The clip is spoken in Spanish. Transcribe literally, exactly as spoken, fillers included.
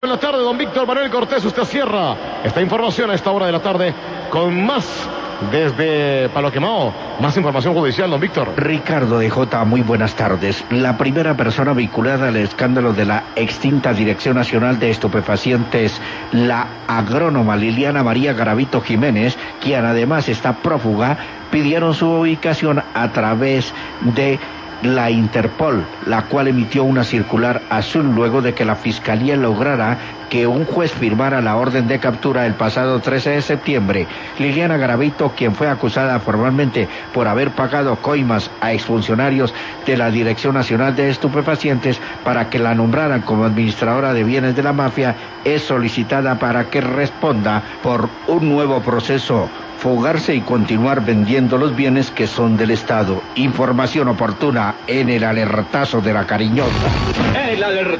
En la tarde, don Víctor Manuel Cortés, usted cierra esta información a esta hora de la tarde con más desde Palo Quemado. Más información judicial, don Víctor. Ricardo de Jota, muy buenas tardes. La primera persona vinculada al escándalo de la extinta Dirección Nacional de Estupefacientes, la agrónoma Liliana María Garavito Jiménez, quien además está prófuga, pidieron su ubicación a través de la Interpol, la cual emitió una circular azul luego de que la Fiscalía lograra que un juez firmara la orden de captura el pasado trece de septiembre. Liliana Garavito, quien fue acusada formalmente por haber pagado coimas a exfuncionarios de la Dirección Nacional de Estupefacientes para que la nombraran como administradora de bienes de la mafia, es solicitada para que responda por un nuevo proceso, fugarse y continuar vendiendo los bienes que son del Estado. Información oportuna en el alertazo de la cariñosa. El alertazo.